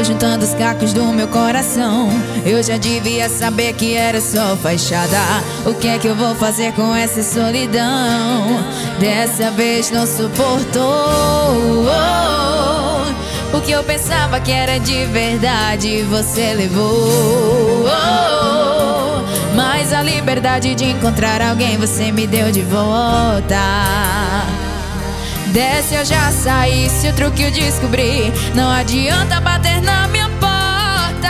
juntando os cacos do meu coração. Eu já devia saber que era só fachada. O que é que eu vou fazer com essa solidão? Dessa vez não suportou. O que eu pensava que era de verdade você levou. Mas a liberdade de encontrar alguém você me deu de volta. Desce, eu já saí, se o truque eu descobri, não adianta bater na minha porta.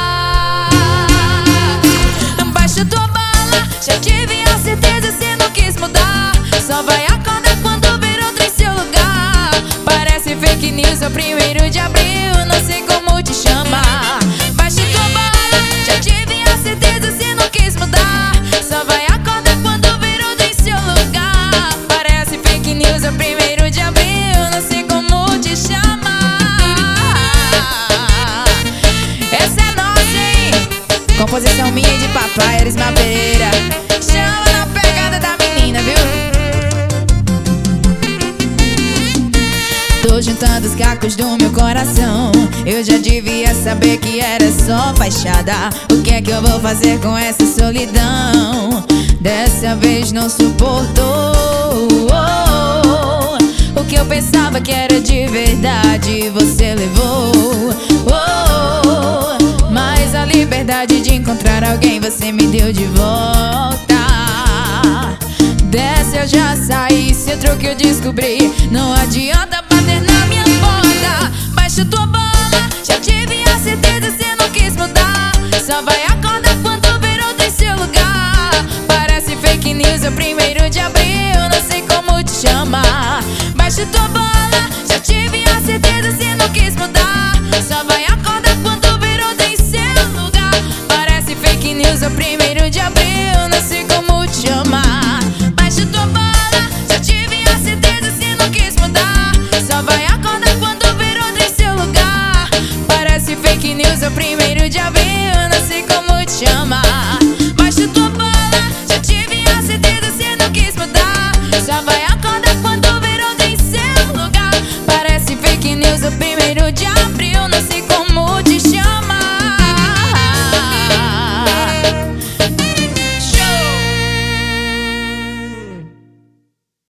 Baixa tua bala, já tive a certeza, cê não quis mudar. Só vai acordar quando ver outro em seu lugar. Parece fake news, é o 1º de abril, não sei como te chamar. Baixa tua bala, já tive a certeza, cê não quis mudar. Só vai acordar quando ver outro em seu lugar. Parece fake news, é o 1º de abril, não sei como te chamar. Essa é nossa, hein? Composição minha e de papai, Erisma Pereira. Chama na pegada da menina, viu? Tô juntando os cacos do meu coração. Eu já devia saber que era só fachada. O que é que eu vou fazer com essa solidão? Dessa vez não suportou. O que eu pensava que era de verdade você levou. Mas a liberdade de encontrar alguém você me deu de volta. Dessa eu já saí, se o truque eu descobri, não adianta bater na minha porta. Baixa tua bola, já tive a certeza, cê não quis mudar. Só vai acordar quando ver outro em seu lugar. Parece fake news, é o 1º de abril, não sei como te chamar. Baixa tua bola, já tive a certeza, cê não quis mudar. Só vai acordar quando ver outro em seu lugar. Parece fake news, é o 1º de abril, não sei como te chamar. Baixa tua bola, já tive a certeza, cê não quis mudar. Só vai acordar quando ver outro em seu lugar. Parece fake news, é o 1º de abril.